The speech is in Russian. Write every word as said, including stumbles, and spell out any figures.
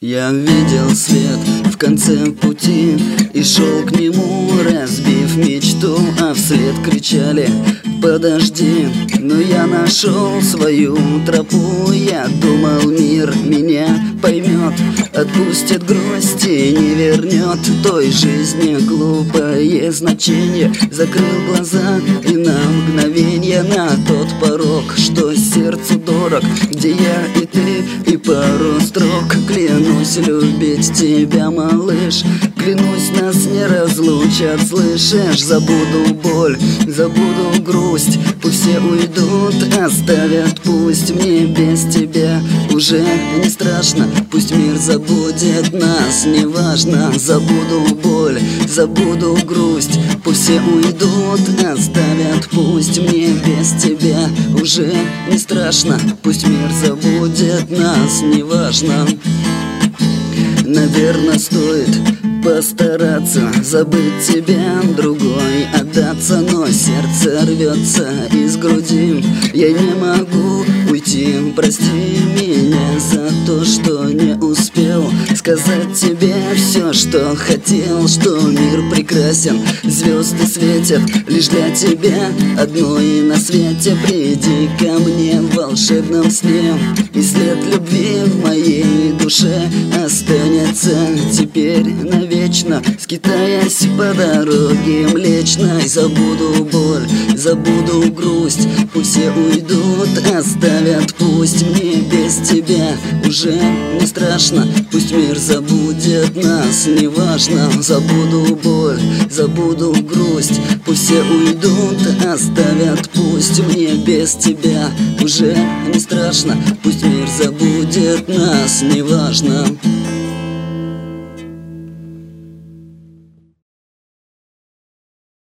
Я видел свет в конце пути и шел к нему, разбив мечту, а вслед кричали: подожди. Но я нашел свою тропу, я думал, мир меня поймет, отпустит грусть и не вернет той жизни глупое значение. Закрыл глаза и на мгновение на тот порог, что сердцу дорог, где я и ты, и пару строк. Клянусь любить тебя, малыш, клянусь, нас не разлучат, слышишь? Забуду боль, забуду грусть, пусть все уйдут, оставят, пусть мне без тебя уже не страшно. Пусть мир забудет нас, неважно. Забуду боль, забуду грусть, пусть все уйдут, оставят, пусть мне без тебя уже не страшно. Пусть мир забудет нас, неважно. Наверное, стоит постараться забыть тебя, другой отдаться, но сердце рвется из груди. Я не могу уйти, прости меня за то, что не успел сказать тебе все, что хотел, что мир прекрасен, звезды светят лишь для тебя одной на свете. Приди ко мне в волшебном сне, и след любви в моей душе останется теперь навечно, скитаясь по дороге млечной. Забуду боль, забуду грусть, пусть все уйдут, оставят, пусть мне без тебя уже не страшно. Пусть мир забудет нас, неважно. Забуду боль, забуду грусть, пусть все уйдут, оставят, пусть мне без тебя уже не страшно. Пусть мир забудет нас, неважно.